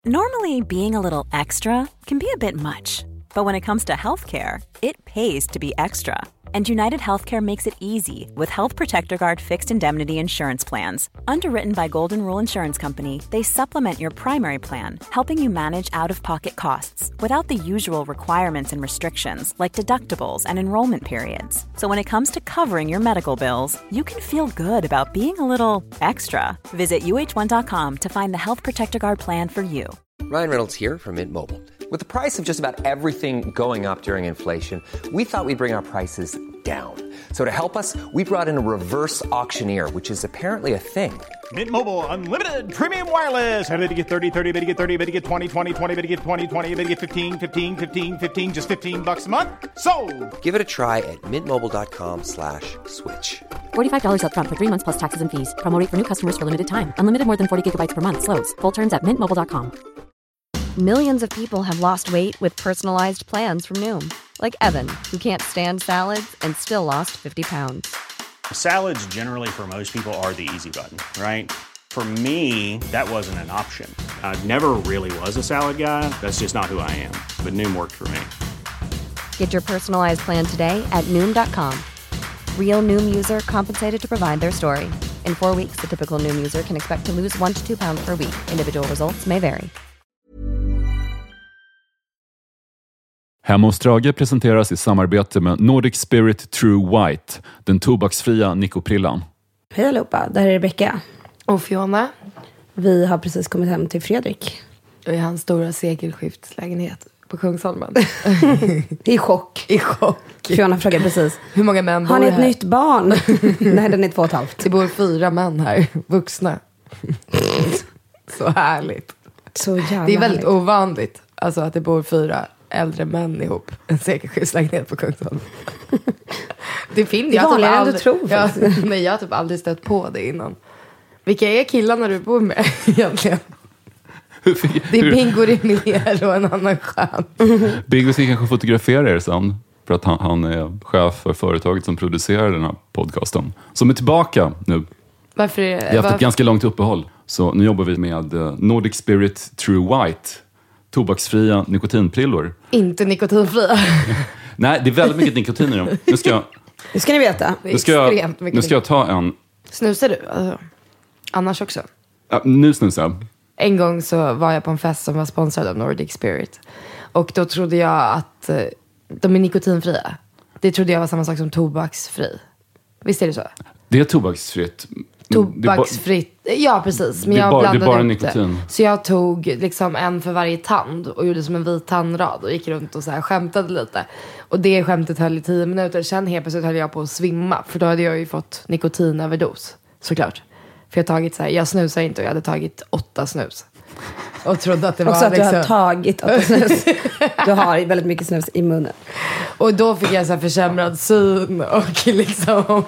Normally, being a little extra can be a bit much, but when it comes to healthcare, it pays to be extra. And United Healthcare makes it easy with Health Protector Guard fixed indemnity insurance plans. Underwritten by Golden Rule Insurance Company, they supplement your primary plan, helping you manage out-of-pocket costs without the usual requirements and restrictions like deductibles and enrollment periods. So when it comes to covering your medical bills, you can feel good about being a little extra. Visit uh1.com to find the Health Protector Guard plan for you. Ryan Reynolds here from Mint Mobile. With the price of just about everything going up during inflation, we thought we'd bring our prices down. So to help us, we brought in a reverse auctioneer, which is apparently a thing. Mint Mobile Unlimited Premium Wireless. How to get 30, 30, bit to get 30, bit to get 20, 20, 20, bit to get 20, 20, bit to get 15, 15, 15, 15, just $15 a month? Sold! Give it a try at mintmobile.com/switch. $45 up front for 3 months plus taxes and fees. Promo rate for new customers for limited time. Unlimited more than 40 gigabytes per month. Slows full terms at mintmobile.com. Millions of people have lost weight with personalized plans from Noom. Like Evan, who can't stand salads and still lost 50 pounds. Salads generally for most people are the easy button, right? For me, that wasn't an option. I never really was a salad guy. That's just not who I am. But Noom worked for me. Get your personalized plan today at Noom.com. Real Noom user compensated to provide their story. In 4 weeks, the typical Noom user can expect to lose 1 to 2 pounds per week. Individual results may vary. Hemma hos Strage presenteras i samarbete med Nordic Spirit True White, den tobaksfria Nikoprillan. Hej allihopa, det här är Rebecca. Och Fiona. Vi har precis kommit hem till Fredrik. Och i hans stora sekelskiftslägenhet på Kungsholmen. I chock. I chock. Fiona frågade precis. Hur många män bor har ni ett här? nytt barn? Nej, den är 2,5. Det bor 4 män här, vuxna. Så härligt. Så jävla det är väldigt härligt. ovanligt. Alltså att det bor 4 äldre män ihop. En sekelskiftslägenhet på Kungsholmen. Det finns det är vanligare än du tror. Nej, jag har typ aldrig stött på det innan. Vilka är killarna du bor med egentligen? Det är Bingo Rimér och en annan skön. Bingo ska kanske fotografera er sen. För att han är chef för företaget som producerar den här podcasten. Som är tillbaka nu. Varför är det? Vi har haft ett ganska långt uppehåll. Så nu jobbar vi med Nordic Spirit True White. Tobaksfria nikotinprillor. Inte nikotinfria. Nej, det är väldigt mycket nikotin i dem. Nu ska ni veta. Nu ska jag ta en. Snusar du? Alltså, annars också? Ja, nu snusar jag. En gång så var jag på en fest som var sponsrad av Nordic Spirit. Och då trodde jag att de är nikotinfria. Det trodde jag var samma sak som tobaksfri. Visst är det så? Det är tobaksfritt. Tobaksfritt. Ja, precis. Men jag blandade det är bara ut nikotin. det. Så jag tog liksom en för varje tand och gjorde som en vit tandrad och gick runt och så här skämtade lite. Och det skämtet höll i 10 minuter. Sen helt plötsligt höll jag på att svimma. För då hade jag ju fått nikotinöverdos. Såklart. För jag tagit så här, jag snusar inte och jag hade tagit 8 snus. Och trodde att det var också att liksom... du har tagit 8 snus. Du har väldigt mycket snus i munnen. Och då fick jag så här försämrad syn och liksom...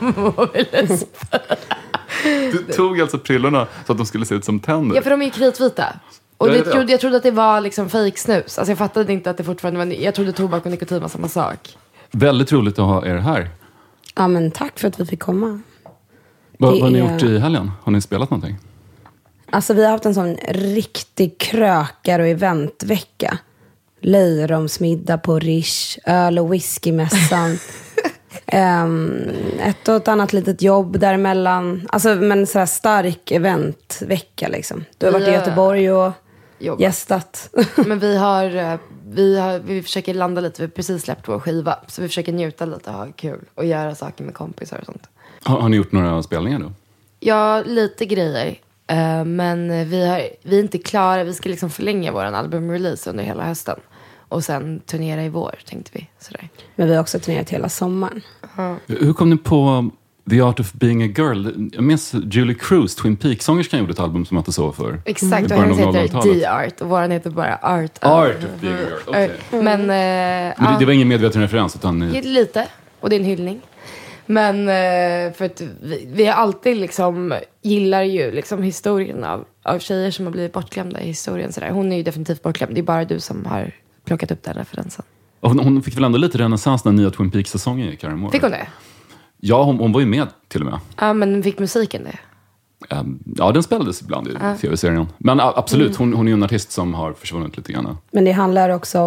Du tog alltså prillorna så att de skulle se ut som tänder. Ja, för de är ju kritvita. Och jag trodde att det var liksom fake-snus. Alltså jag fattade inte att det fortfarande var... Jag trodde tobak och nikotin var samma sak. Väldigt roligt att ha er här. Ja, men tack för att vi fick komma. Vad har ni gjort i helgen? Har ni spelat någonting? Alltså vi har haft en sån riktig krökar- och eventvecka. Löjromsmiddag på Rish, öl- och whiskymässan. Ett och ett annat litet jobb däremellan. Alltså men så här stark eventvecka liksom. Du har varit i Göteborg och gästat. Men vi försöker landa lite. Vi har precis släppt vår skiva. Så vi försöker njuta lite och ha kul. Och göra saker med kompisar och sånt. Har ni gjort några spelningar då? Ja, lite grejer. Men vi är inte klara. Vi ska liksom förlänga vår albumrelease under hela hösten. Och sen turnera i vår, tänkte vi. Sådär. Men vi har också turnerat hela sommaren. Hur kom ni på The Art of Being a Girl? Jag minns Julie Cruz, Twin Peaks-sångerskan, gjorde ett album som jag inte så för. Exakt, och hennes heter D-Art. Och våran heter bara Art of Being a Girl, okej. Men det var ingen medveten referens, utan ni... Lite, och det är en hyllning. Men för att vi har alltid liksom gillar ju liksom historien av tjejer som har blivit bortglömda i historien. Sådär. Hon är ju definitivt bortglömd. Det är bara du som har plockat upp den referensen. Och hon fick väl ändå lite renässans när nya Twin Peaks-säsongen gick, Karen Moore. Fick hon det? Ja, hon var ju med till och med. Ja, men fick musiken det? Ja, den spelades ibland i tv-serien. Men absolut, hon är ju en artist som har försvunnit lite grann. Men det handlar också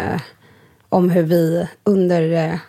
om hur vi under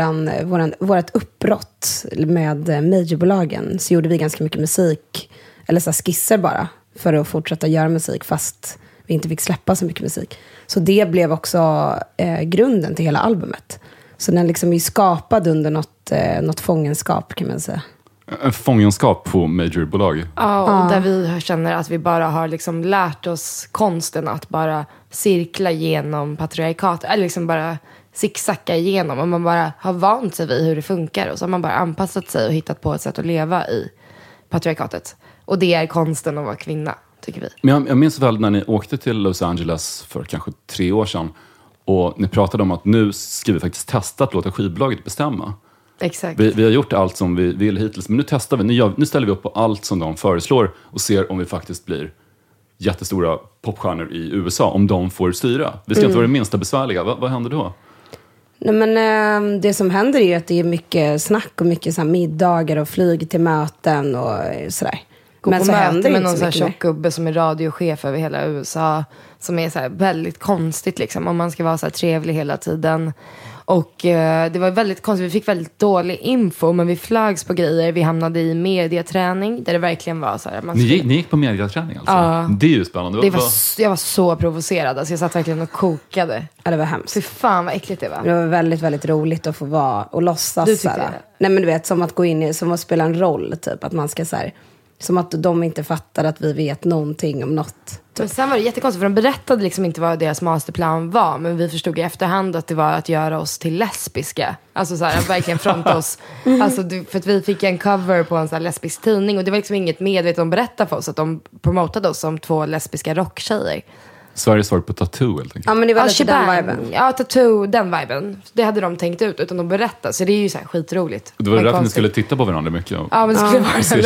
vårat uppbrott med majorbolagen så gjorde vi ganska mycket musik, eller så skisser bara, för att fortsätta göra musik fast vi inte fick släppa så mycket musik. Så det blev också grunden till hela albumet. Så den liksom är skapad under något fångenskap, kan man säga. En fångenskap på majorbolag. Ja, och där vi känner att vi bara har liksom lärt oss konsten att bara cirkla genom patriarkat, eller liksom bara zigzacka igenom, och man bara har vant sig vid hur det funkar, och så har man bara anpassat sig och hittat på ett sätt att leva i patriarkatet. Och det är konsten att vara kvinna, tycker vi. Men jag minns väl när ni åkte till Los Angeles för kanske 3 år sedan, och ni pratade om att nu ska vi faktiskt testa att låta skivbolaget bestämma. Exakt. Vi har gjort allt som vi vill hittills, men nu testar vi. Nu ställer vi upp på allt som de föreslår och ser om vi faktiskt blir jättestora popstjärnor i USA, om de får styra. Vi ska inte vara det minsta besvärliga. Vad händer då? Nej, men det som händer är ju att det är mycket snack och mycket så här middagar och flyg till möten och sådär. Men så händer med någon sån här tjockgubbe som är radiochef över hela USA, som är så här väldigt konstigt liksom, om man ska vara så här trevlig hela tiden. Och det var väldigt konstigt, vi fick väldigt dålig info, men vi flags på grejer. Vi hamnade i mediaträning där det verkligen var så här. Ni gick på mediaträning alltså? Ja. Det är ju spännande. Jag var så provocerad, alltså jag satt verkligen och kokade. Ja, det var hemskt. Fy fan vad äckligt det var. Det var väldigt, väldigt roligt att få vara och låtsas. Du tyckte det? Nej, men du vet, som att gå in i, som att spela en roll typ, att man ska så här, som att de inte fattar att vi vet någonting om något. Men sen var det jättekonstigt, för de berättade liksom inte vad deras masterplan var, men vi förstod i efterhand att det var att göra oss till lesbiska. Alltså så här, att verkligen fronta oss. Alltså, för att vi fick en cover på en så här lesbisk tidning, och det var liksom inget medvetet de berättade för oss, att de promotade oss som 2 lesbiska rocktjejer. Sveriges svar på Tattoo, helt enkelt. Ja, men det var lite den viben. Ja, Tattoo, den viben. Det hade de tänkt ut, utan de berättade. Så det är ju så här skitroligt. Det var därför ni skulle titta på varandra mycket. Ja, men det skulle vara se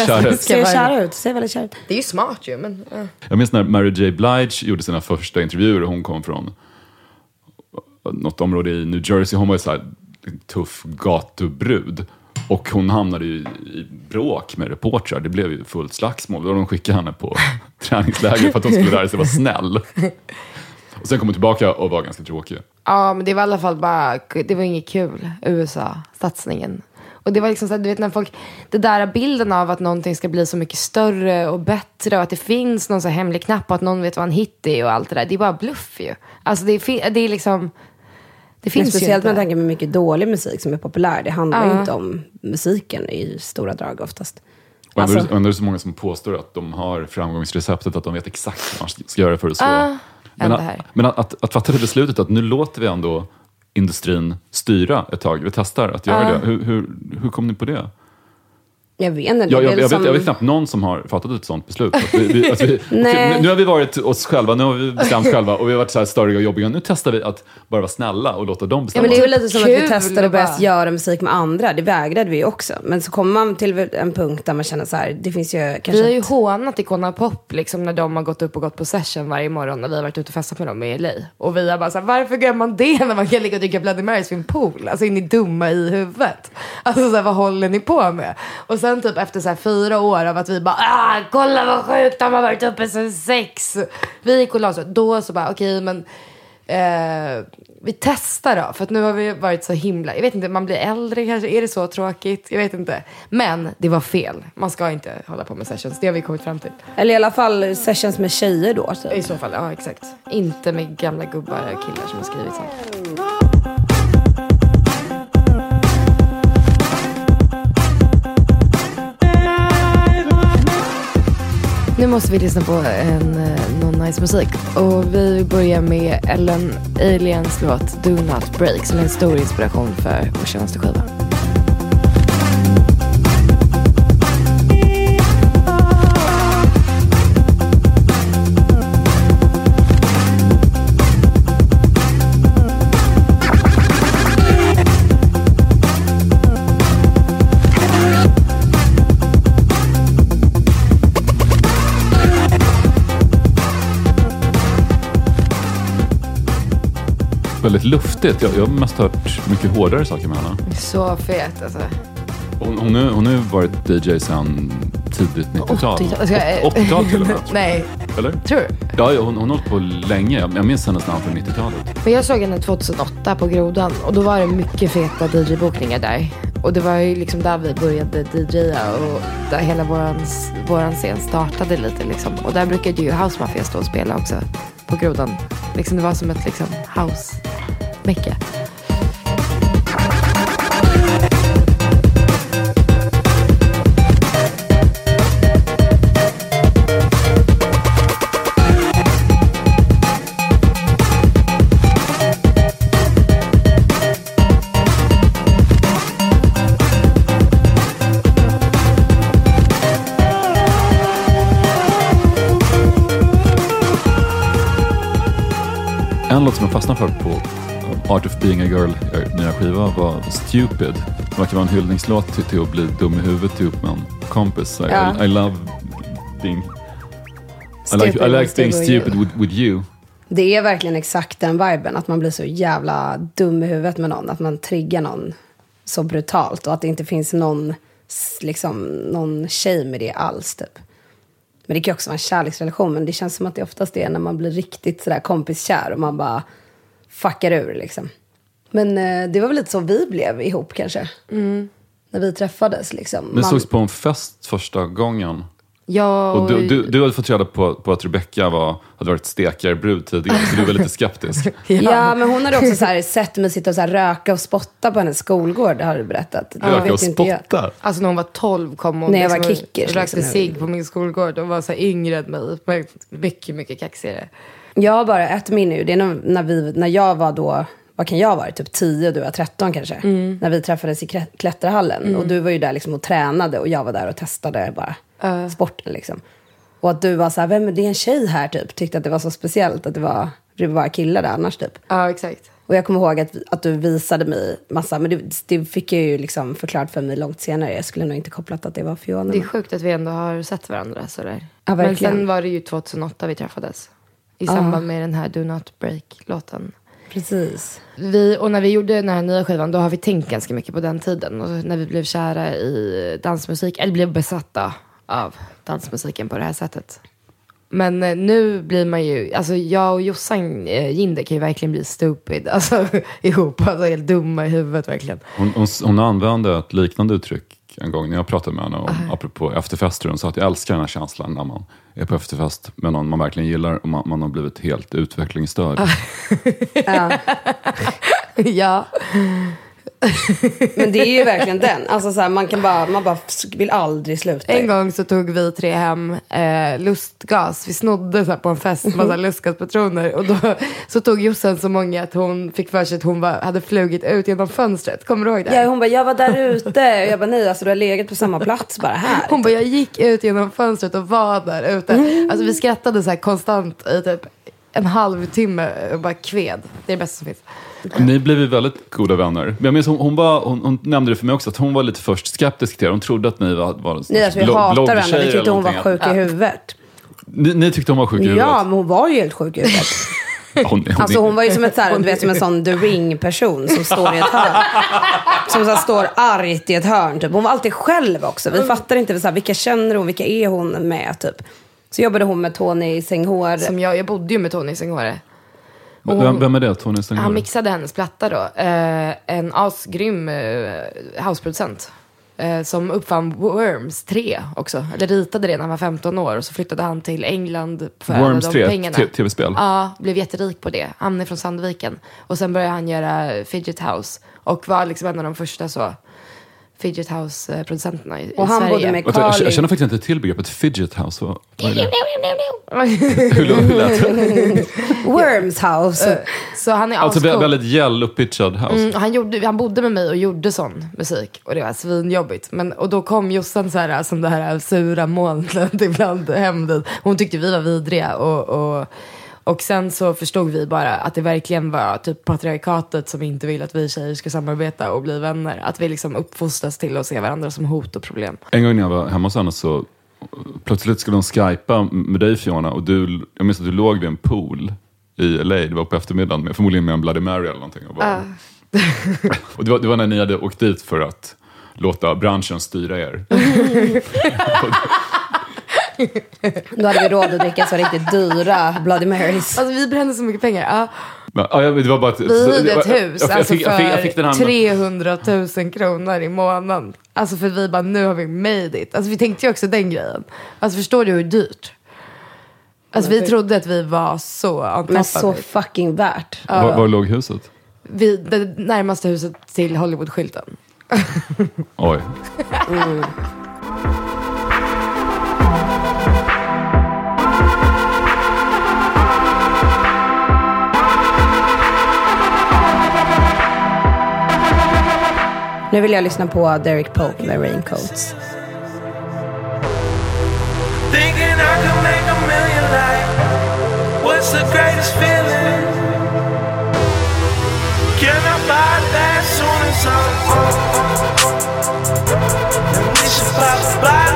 kär ut. Ser väldigt kär ut. Det är ju smart ju, men... Jag minns när Mary J. Blige gjorde sina första intervjuer, och hon kom från något område i New Jersey. Hon var ju så här tuff gatubrud. Och hon hamnade ju i bråk med reportrar. Det blev ju fullt slagsmål. Då de skickade henne på träningsläger för att hon skulle lära sig vara snäll. Och sen kom hon tillbaka och var ganska tråkig. Ja, men det var i alla fall bara... Det var inget kul, USA-satsningen. Och det var liksom så här, du vet, när folk... Det där bilden av att någonting ska bli så mycket större och bättre, och att det finns någon så här hemlig knapp, och att någon vet vad en hit är och allt det där. Det är bara bluff ju. Alltså det är liksom... Det finns speciellt ju med tanke med mycket dålig musik som är populär. Det handlar ju inte om musiken i stora drag oftast. Och ändå är det så många som påstår att de har framgångsreceptet, att de vet exakt vad man ska göra för att slå. Men att fatta det beslutet att nu låter vi ändå industrin styra ett tag. Vi testar att göra det. Hur kom ni på det? Jag vet inte. Jag vet knappt någon som har fattat ett sånt beslut. Nu har vi varit oss själva, nu har vi bestämt själva, och vi har varit så här störiga och jobbiga. Nu testar vi att bara vara snälla och låta dem bestämma. Ja, men det är ju lite som att vi testade att börja göra musik med andra. Det vägrade vi också. Men så kommer man till en punkt där man känner så här, det finns ju kanske... Vi har ju hånat Icona Pop liksom, när de har gått upp och gått på session varje morgon när vi har varit ute och festat med dem i LA. Och vi har bara så här, varför gör man det när man kan ligga och dricka Bloody Marys vid en pool? Alltså, är ni dumma i huvudet? Alltså så här, vad håller ni på med? Och sen typ efter så här 4 år av att vi bara, kolla vad sjukt, de har varit uppe sen 6. Vi gick och la så. Då så bara, okej, men vi testar då. För att nu har vi varit så himla, jag vet inte, man blir äldre kanske. Är det så tråkigt? Jag vet inte. Men det var fel. Man ska inte hålla på med sessions. Det har vi kommit fram till. Eller i alla fall sessions med tjejer då. Så. I så fall, ja exakt. Inte med gamla gubbar och killar som har skrivit sånt. Nu måste vi lyssna på någon nice musik. Och vi börjar med Ellen Aliens låt Do Not Break, som är en stor inspiration för vår senaste skiva. Väldigt luftigt. Jag har mest hört mycket hårdare saker med henne. Så fet alltså. Hon har ju varit DJ sedan tidigt 90-tal. 80-tal. 80-tal till och med. Nej, Eller? tror du? Ja, hon har hållit på länge. Jag minns hennes namn från 90-talet. Men jag såg henne 2008 på Grodan och då var det mycket feta DJ-bokningar där. Och det var ju liksom där vi började DJa och där hela våran scen startade lite liksom. Och där brukade ju House Mafia stå och spela också på Grodan. Liksom det var som ett liksom house-mecka. En låt som jag fastnade för på Art of Being a Girl, nya skiva, var Stupid. Det verkar vara en hyllningslåt till att bli dum i huvudet ihop med en kompis. I love being... I like being stupid with you. Det är verkligen exakt den viben, att man blir så jävla dum i huvudet med någon. Att man triggar någon så brutalt och att det inte finns någon shame i det alls typ. Men det kan också vara en kärleksrelation, men det känns som att det oftast är när man blir riktigt sådär kompiskär och man bara fuckar ur liksom. Men det var väl lite så vi blev ihop kanske. När vi träffades liksom. Men sågs på en fest första gången. Ja, och du hade fått reda på att Rebecca hade varit stekarbrud tidigare, så du var lite skeptisk. Ja, men hon hade också så här sett mig sitta och så här röka och spotta på hennes skolgård, har du berättat. Röka och spotta? Alltså när hon var 12 kom hon. När jag var kickers. Rökte cigg på min skolgård och var så här yngre än mig. Mycket, mycket kaxigare. Jag har bara ett minne nu. Det är när jag var då, vad kan jag vara? Typ 10 och du var 13 kanske. När vi träffades i klätterhallen. Och du var ju där liksom och tränade och jag var där och testade bara sporten liksom. Och att du var så här, vem är det, en tjej här typ? Tyckte att det var så speciellt att det var bara killar där annars typ. Ja, exakt. Och jag kommer ihåg att du visade mig massa, men det fick jag ju liksom förklarat för mig långt senare. Jag skulle nog inte kopplat att det var Fiona. Det är sjukt att vi ändå har sett varandra sådär. Ja, men verkligen. sen var det ju 2008 vi träffades. I samband med den här Do Not Break-låten. Precis. Och när vi gjorde den här nya skivan, då har vi tänkt ganska mycket på den tiden. Och när vi blev kära i dansmusik, eller blev besatta av dansmusiken på det här sättet. Men nu blir man ju, alltså jag och Jossan Ginde kan ju verkligen bli stupid, alltså ihop, alltså helt dumma i huvudet verkligen. Hon använde ett liknande uttryck en gång när jag pratade med henne apropå efterfester. Hon sa att jag älskar den här känslan när man är på efterfest med någon man verkligen gillar och man har blivit helt utvecklingsstörd. Ja. Men det är ju verkligen den. Alltså så här, man bara vill aldrig sluta. En gång så tog vi 3 hem lustgas. Vi snodde så här på en fest massa lustgaspatroner. Och då så tog Jossan så många att hon fick för sig att hon hade flugit ut genom fönstret. Kommer du ihåg det? Ja, hon bara, jag var där ute. Och jag bara, nej, alltså du har legat på samma plats bara här. Hon bara, jag gick ut genom fönstret och var där ute. Alltså vi skrattade så här konstant i typ en halvtimme och bara kved. Det är det bästa som finns. Ni blev ju väldigt goda vänner. Men jag minns hon nämnde det för mig också att hon var lite först skeptisk till er. Hon trodde att ni var nej, alltså, vi hatar varandra. Vi tyckte hon var sjuk i huvudet. Ni tyckte hon var sjuk i huvudet? Ja, men hon var ju helt sjuk i huvudet. Hon var ju som som en sån The Ring-person som står i ett hörn. Som så står argt i ett hörn typ. Hon var alltid själv också. Vi fattar inte så här, vilka känner hon, vilka är hon med typ. Så jobbade hon med Tony Senghore. Som jag bodde ju med Tony Senghore. Vem är det? Tony Senghore? Han mixade hennes platta då. En asgrym houseproducent. Som uppfann Worms 3 också. Eller ritade det när han var 15 år. Och så flyttade han till England för Worms de 3, pengarna. tv-spel? Ja, blev jätterik på det. Han är från Sandviken. Och sen började han göra Fidget House. Och var liksom en av de första så Fidget House-producenterna i och han Sverige. Bodde med Carly. Jag känner faktiskt inte till begreppet Fidget House. Vad är det? Hur lät det? Worms House. Så han är alltså väldigt yellow-pitchad house. Han bodde med mig och gjorde sån musik. Och det var svinjobbigt. Och då kom Jossan så här, som det här sura molnet ibland hem dit. Hon tyckte vi var vidriga. Och sen så förstod vi bara att det verkligen var typ patriarkatet som inte vill att vi tjejer ska samarbeta och bli vänner. Att vi liksom uppfostras till att se varandra som hot och problem. En gång när jag var hemma hos henne så plötsligt skulle de skypa med dig, Fiona. Och jag minns att du låg vid en pool i LA. Det var på eftermiddagen, förmodligen med en Bloody Mary eller någonting. Och det var när ni hade åkt dit för att låta branschen styra er. Då hade vi råd att dricka så riktigt dyra Bloody Marys. Alltså vi brände så mycket pengar. Ja, det var bara Vi hyrde ett hus jag fick den här 300 000 kronor i månaden. Alltså för vi bara, nu har vi made it. Alltså vi tänkte ju också den grejen. Alltså förstår du hur dyrt? Alltså vi trodde att vi var så men så fucking värt. Var låg huset? Det närmaste huset till Hollywood-skylten. Oj. Nu vill jag lyssna på Derek Pope med Raincoats. Thinking I could make a million like what's the greatest feeling? Can I buy that soon as and we should pop by.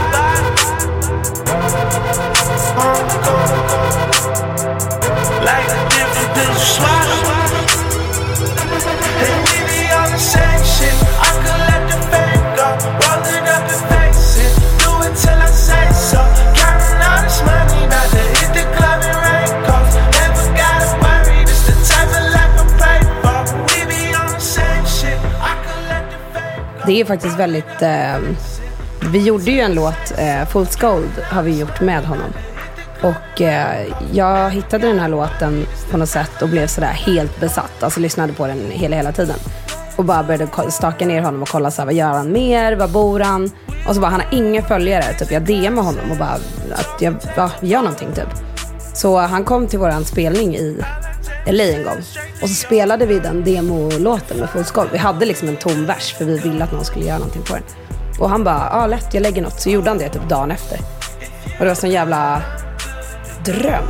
Like the different pills you swallow. And we be on the same shit. I could let the fame go, roll it up and face it. Do it till I say so. Counting all this money, about to hit the club in raincoats. Never gotta worry, this the type of life I pray for. We be on the same shit. I could let the fame go. Det är faktiskt väldigt... vi gjorde ju en låt, Fool's Gold har vi gjort med honom. Och jag hittade den här låten på något sätt och blev sådär helt besatt. Alltså lyssnade på den hela tiden. Och bara började staka ner honom och kolla så här, vad gör han mer, vad bor han? Och så bara, han har inga följare. Typ jag DMade honom och bara, att jag gör någonting typ. Så han kom till våran spelning i LA en gång. Och så spelade vi den demolåten med Fool's Gold. Vi hade liksom en tom vers för vi ville att någon skulle göra någonting på den. Och han bara, lätt, jag lägger något. Så gjorde han det typ dagen efter. Och det var sån jävla dröm.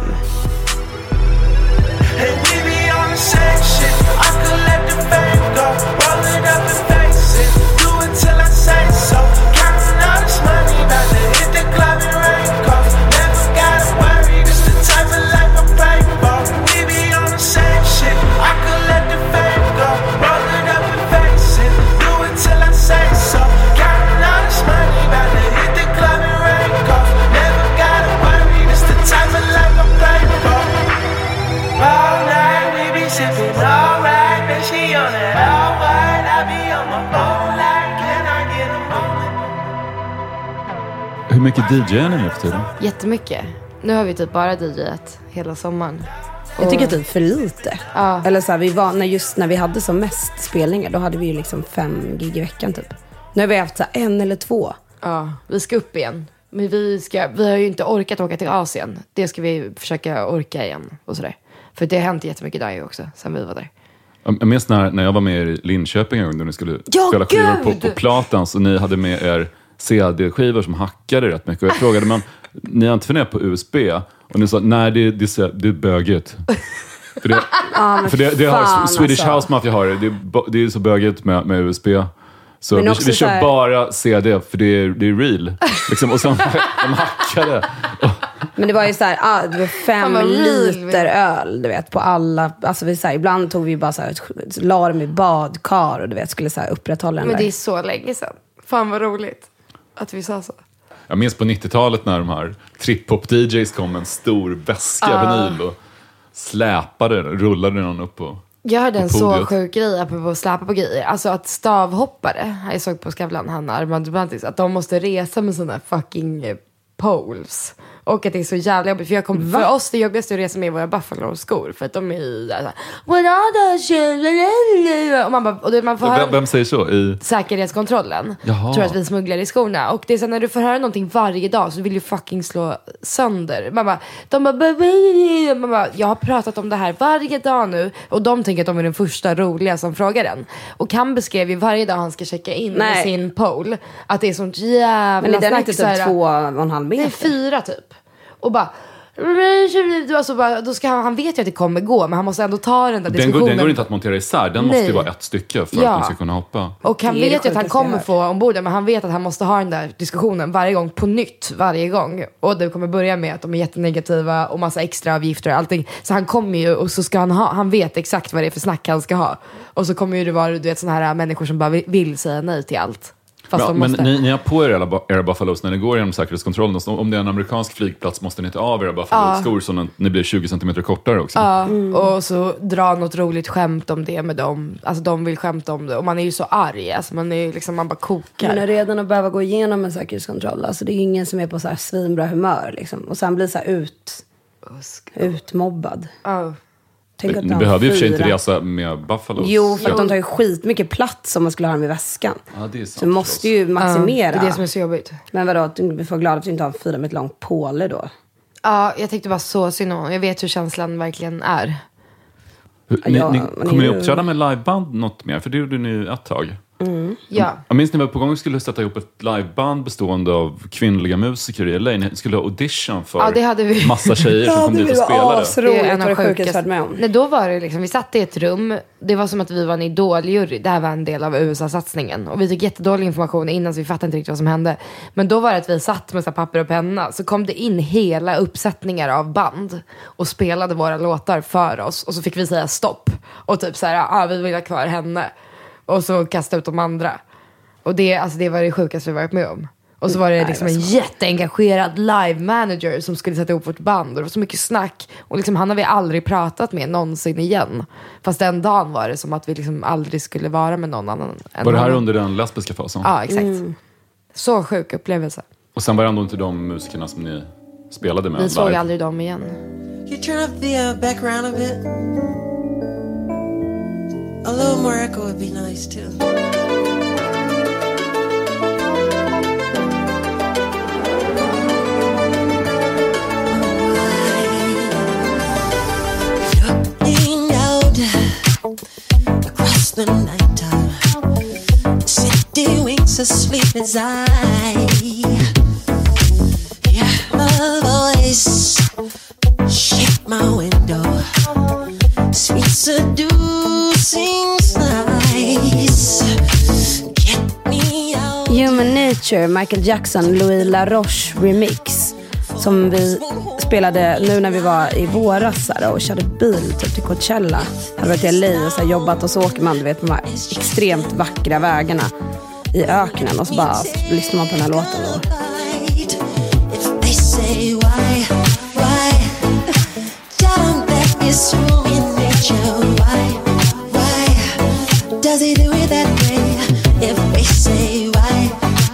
Hey, we be on the same shit. I could let the fame go, roll it up and face it. Do it till I say so. Counting all this money, about to hit the club in raincoats. Never gotta worry, this the type of life I pray for. We be on the same shit. I could let the fame go, roll it up and face it. Do it till I say so. Counting all this money, about to hit the club in raincoats. Never gotta worry, this the type of life I pray for. All night we be sipping, alright, then she on that all white. I be on my phone like, can I get a moment? Hur mycket DJ är ni nu för tiden? Jättemycket. Nu har vi typ bara DJat hela sommaren. Jag tycker att det är för lite. Ja. Eller så här, vi var, när vi hade som mest spelningar, då hade vi ju liksom 5 gig i veckan typ. Nu har vi haft så här 1 eller 2. Ja, vi ska upp igen. Men vi har ju inte orkat åka till Asien. Det ska vi försöka orka igen och sådär. För det har hänt jättemycket där ju också, sen vi var där. Jag minns när jag var med i Linköping en gång, när ni skulle spela skivor på Platan, så ni hade med er CD-skivor som hackade rätt mycket. Och jag frågade, men ni har inte funderat på USB? Och ni sa, nej, det är böget. För det har Swedish alltså. House Mafia har det är så böget med USB. Så vi kör här... bara CD, för det är real. Liksom, och sen de hackade. Men det var ju så här, det var 5 liter öl, du vet, på alla. Alltså vi så här, ibland tog vi bara så här, la dem i badkar och du vet, skulle så här upprätthålla den. Men där. det är så länge sedan. Fan vad roligt att vi sa så. Jag minns på 90-talet när de här trip-hop-DJs kom med en stor väska vinyl och rullade någon upp på. Jag hörde en så sjuk grej apropå att släpa på grejer. Alltså att stavhoppare, jag såg på Skavlan, han Armand Duplantis, att de måste resa med såna fucking poles. Och att det är så jävla jobbigt. För oss det jobbigaste är att resa med våra Buffalo-skor. För att de är ju såhär, what are those? Och man får höra... Vem säger så? I säkerhetskontrollen. Jaha. Tror att vi smugglar i skorna. Och det är så när du får höra någonting varje dag, så vill du fucking slå sönder. Man bara, jag har pratat om det här varje dag nu. Och de tänker att de är den första roliga som frågar den. Och han beskrev ju varje dag han ska checka in med sin pole, att det är sånt jävla snack. Men är den inte typ såhär, 2,5 meter? det är 4 typ. Och bara, då ska han vet ju att det kommer gå, men han måste ändå ta den där diskussionen. Den går inte att montera isär, den måste ju vara ett stycke för att de ska kunna hoppa. Och han vet ju att han kommer få ombord, men han vet att han måste ha den där diskussionen varje gång på nytt, varje gång. Och det kommer börja med att de är jättenegativa och massa extra avgifter och allting. Så han kommer ju, och så ska han vet exakt vad det är för snack han ska ha. Och så kommer ju det vara, du vet, såna här människor som bara vill säga nej till allt. Fast de måste. Men ni har på er era Buffalos när ni går genom säkerhetskontrollen. Om det är en amerikansk flygplats måste ni ta av era Buffalo-skor så att ni blir 20 cm kortare också. Ja, och så dra något roligt skämt om det med dem. Alltså de vill skämta om det. Och man är ju så arg. Alltså man är liksom, man bara kokar. Man är redan att behöva gå igenom en säkerhetskontroll. Alltså det är ingen som är på så här svinbra humör liksom. Och sen blir så här utmobbad. Tänk att Ni behöver ju för sig inte resa med Buffalos. Jo, för att de tar ju skitmycket plats om man skulle ha dem i väskan. Ja, det är sant, så du måste ju maximera. Det är det som är så jobbigt. Men vadå, du får glad att du inte har en 4 meter lång påle då? Ja, jag tyckte bara så synd om. Jag vet hur känslan verkligen är. Kommer ni uppträda med liveband något mer? För det gjorde ni ett tag. Ja. Jag minns ni var på gång och skulle sätta ihop ett liveband bestående av kvinnliga musiker i LA. Ni skulle ha audition för det hade vi. Massa tjejer som kom dit och spelade. Det är en av det sjukaste med om. Nej, då var det liksom, vi satt i ett rum. Det var som att vi var en idoljury. Det här var en del av USA-satsningen. Och vi fick jättedålig information innan så vi fattade inte riktigt vad som hände. Men då var det att vi satt med så här papper och penna. Så kom det in hela uppsättningar av band. Och spelade våra låtar för oss. Och så fick vi säga stopp. Och typ så här, vi vill ha kvar henne. Och så kasta ut de andra. Och det var det sjukaste vi varit med om. Och så var det liksom en jätteengagerad live manager som skulle sätta ihop vårt band. Och det var så mycket snack. Och liksom, han har vi aldrig pratat med någonsin igen. Fast den dagen var det som att vi liksom aldrig skulle vara med någon annan än var det här honom. under den lesbiska fasen? Ja, exakt. Så sjuk upplevelse. Och sen var det ändå inte de musikerna som ni spelade med. Vi såg aldrig dem igen. You turn up the background a bit. A little more echo would be nice too. Looking out across the nighttime, the city winks asleep as I hear my voice shake my window. Sweet seducing slice. Get me out. Human Nature, Michael Jackson, Louis LaRoche remix. Som vi spelade nu när vi var i våras och körde bil typ till Coachella. Hade varit i LA och så jobbat och så åker man, du vet, på de här extremt vackra vägarna i öknen. Och så bara lyssnar man på den här låten då. If they say why John, that is human nature. Why does he do it that way? If they say why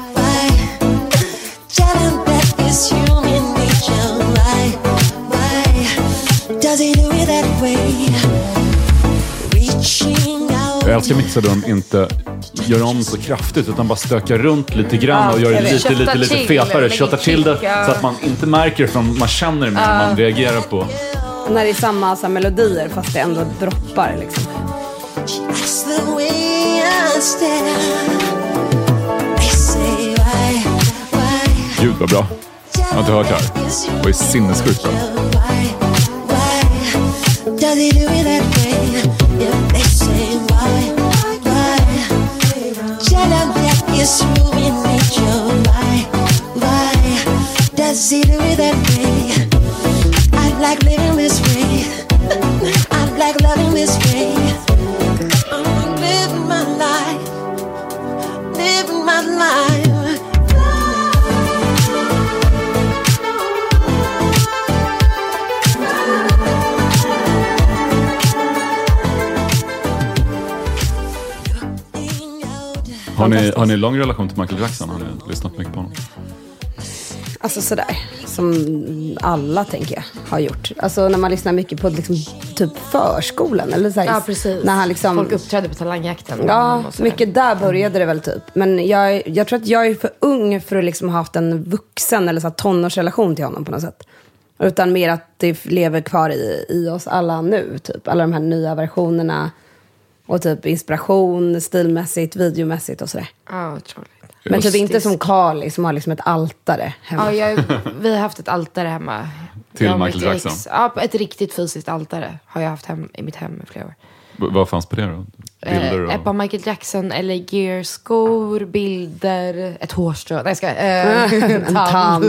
John, that is human nature. Why does he do it that way? Reaching out. Jag älskar mixar de inte gör om så kraftigt utan bara stökar runt lite grann och gör det lite fetare, köttar till det så att man inte märker från man känner det mer man reagerar på. När det är samma melodier fast det ändå droppar liksom. That's the way I stand. They say why Gud vad bra. Jag har inte hört det här. Det var ju sinnessjukt bra. does he do it that way? If they say why Tell him that is human nature. Why does he do it that way? I like living this way. I like loving this way. I'm living my life. Living my life. Har ni lång relation till Michael Jackson? Har ni lyssnat mycket på honom? Alltså sådär, som alla tänker jag har gjort. Alltså när man lyssnar mycket på liksom, typ förskolan eller såhär. Ja, precis. När han liksom, folk uppträdde på Talangjakten. Ja, mycket där började det väl typ. Men jag tror att jag är för ung för att liksom ha haft en vuxen eller så här tonårsrelation till honom på något sätt. Utan mer att det lever kvar i oss alla nu typ. Alla de här nya versionerna. Och typ inspiration, stilmässigt, videomässigt och sådär. Ja, otroligt. Men typ inte som Carly som har liksom ett altare hemma. Ja, vi har haft ett altare hemma. Till Michael Jackson? Ja, ett riktigt fysiskt altare har jag haft i mitt hem i flera år. Vad fanns på det då? Bilder och... Ett par Michael Jackson, LA Gear, skor, bilder, ett hårstrå. Nej, jag ska... en tand.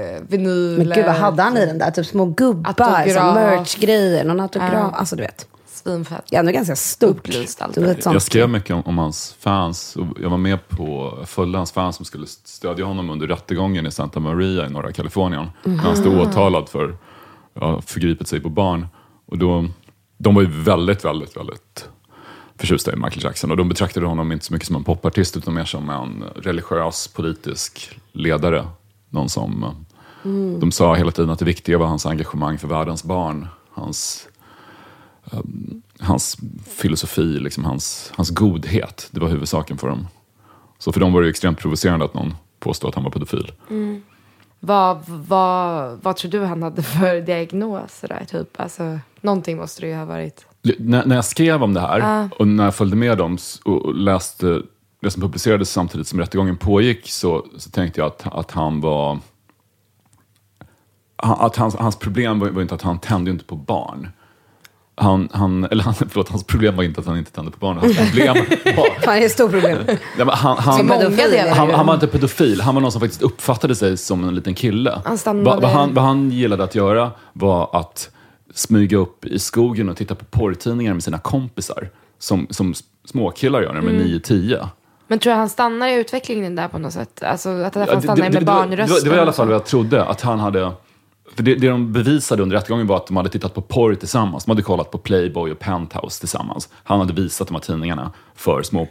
Vinyl. Men gud, vad hade han i den där? Typ små gubbar, merch-grejer, någon autograf. Alltså du vet. Svinfett. Ja, det är ganska stort. Upplyst allt. Du vet, sånt. Jag skrev mycket om hans fans. Och jag var med på följde hans fans som skulle stödja honom under rättegången i Santa Maria i norra Kalifornien. Han stod åtalad för förgripit sig på barn. Och de var ju väldigt, väldigt, väldigt förtjusta i Michael Jackson. Och de betraktade honom inte så mycket som en popartist utan mer som en religiös politisk ledare. Någon som... De sa hela tiden att det viktiga var hans engagemang för världens barn. Hans filosofi, liksom hans godhet. Det var huvudsaken för dem. Så för dem var det extremt provocerande att någon påstod att han var pedofil. Vad tror du han hade för diagnos? Där, typ? Alltså, någonting måste det ju ha varit. När jag skrev om det här och när jag följde med dem och läste det som publicerades samtidigt som rättegången pågick så tänkte jag att han var... Att hans problem var inte att han tände inte på barn. Hans problem var inte att han inte tände på barn. Hans problem var... Fan, det är ett stort problem. Han var inte pedofil. Han var någon som faktiskt uppfattade sig som en liten kille. Vad han gillade att göra var att smyga upp i skogen och titta på porrtidningar med sina kompisar. Som småkillar gör när de är 9-10. Men tror jag han stannar i utvecklingen där på något sätt? Alltså att han stannar med barnrösten? Det var i alla fall vad jag trodde. Att han hade... För det de bevisade under rättegången var att de hade tittat på porr tillsammans. De hade kollat på Playboy och Penthouse tillsammans. Han hade visat de här tidningarna för små.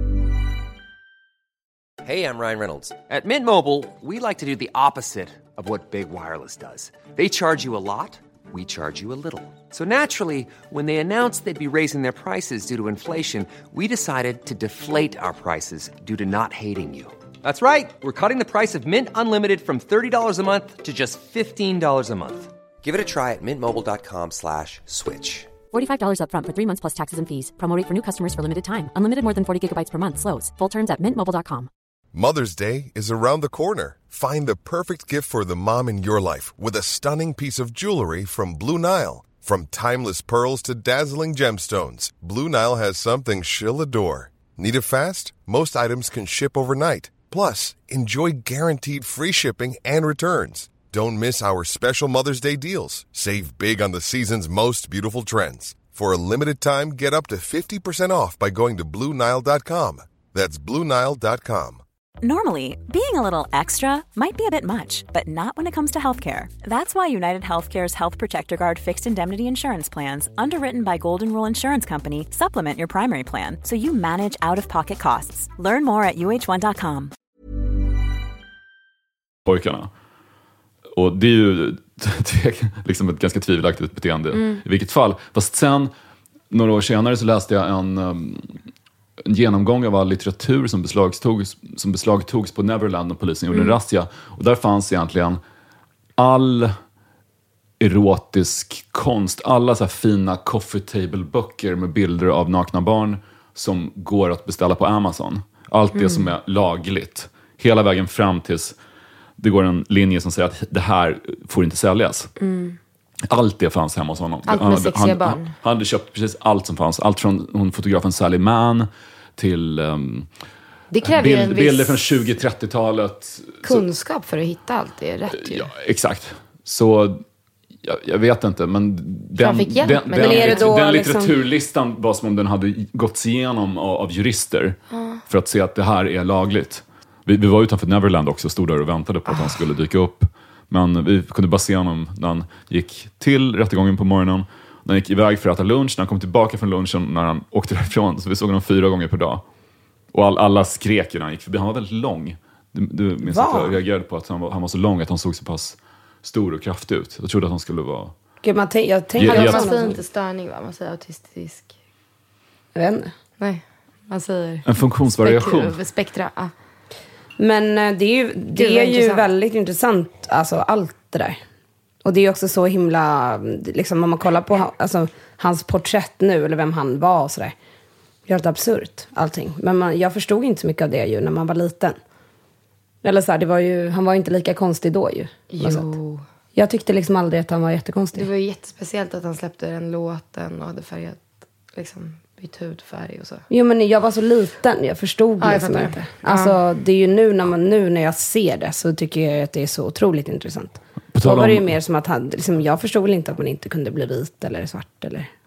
Hey, I'm Ryan Reynolds. At Mint Mobile, we like to do the opposite of what Big Wireless does. They charge you a lot, we charge you a little. So naturally, when they announced they'd be raising their prices due to inflation, we decided to deflate our prices due to not hating you. That's right. We're cutting the price of Mint Unlimited from $30 a month to just $15 a month. Give it a try at mintmobile.com/switch. $45 up front for 3 months plus taxes and fees. Promo rate for new customers for limited time. Unlimited more than 40 gigabytes per month. Slows full terms at mintmobile.com. Mother's Day is around the corner. Find the perfect gift for the mom in your life with a stunning piece of jewelry from Blue Nile. From timeless pearls to dazzling gemstones, Blue Nile has something she'll adore. Need it fast? Most items can ship overnight. Plus, enjoy guaranteed free shipping and returns. Don't miss our special Mother's Day deals. Save big on the season's most beautiful trends. For a limited time, get up to 50% off by going to BlueNile.com. That's BlueNile.com. Normally, being a little extra might be a bit much, but not when it comes to healthcare. That's why United Healthcare's Health Protector Guard fixed indemnity insurance plans, underwritten by Golden Rule Insurance Company, supplement your primary plan so you manage out-of-pocket costs. Learn more at uh1.com. Pojkarna. Och det är ju liksom ett ganska tvivelaktigt beteende i vilket fall. Fast sen, några år senare så läste jag en genomgång av all litteratur som beslagtogs på Neverland och polisen gjorde en razzia. Och där fanns egentligen all erotisk konst, alla så här fina coffee table-böcker med bilder av nakna barn som går att beställa på Amazon. Allt det som är lagligt. Hela vägen fram tills det går en linje som säger att det här får inte säljas. Allt det fanns hemma hos honom. Allt med sexiga barn. Han hade köpt precis allt som fanns. Allt från fotografen Sally Mann till det kräver en viss bilder från 20-30-talet. Kunskap för att hitta allt det är rätt ju. Ja, exakt. Så jag vet inte, men den litteraturlistan var som om den hade gått igenom av jurister för att se att det här är lagligt. Vi var utanför Neverland också, stod där och väntade på att han skulle dyka upp. Men vi kunde bara se honom när han gick till rättegången på morgonen. När han gick iväg för att äta lunch, när han kom tillbaka från lunchen, när han åkte därifrån. Så vi såg honom 4 gånger per dag. Och alla skrek när han gick förbi. Han var väldigt lång. Du minns att jag reagerade på att han var så lång att han såg så pass stor och kraftig ut. Jag trodde att han skulle vara... Gud, man säger inte störning, va? Man säger autistisk. Jag vet inte. Nej, man säger... En funktionsvariation. Spektra, Men det är ju väldigt intressant, alltså allt det där. Och det är också så himla, liksom om man kollar på alltså, hans porträtt nu, eller vem han var och sådär. Helt absurt, allting. Men jag förstod inte så mycket av det ju när man var liten. Eller så här, han var ju inte lika konstig då ju. Jo. Jag tyckte liksom aldrig att han var jättekonstig. Det var ju jättespeciellt att han släppte den låten och hade färgat, liksom... bytt hudfärg och så. Jo, men jag var så liten. Jag förstod liksom inte. Alltså, det är ju nu när jag ser det så tycker jag att det är så otroligt intressant. Då var det ju mer som att jag förstod väl inte att man inte kunde bli vit eller svart eller...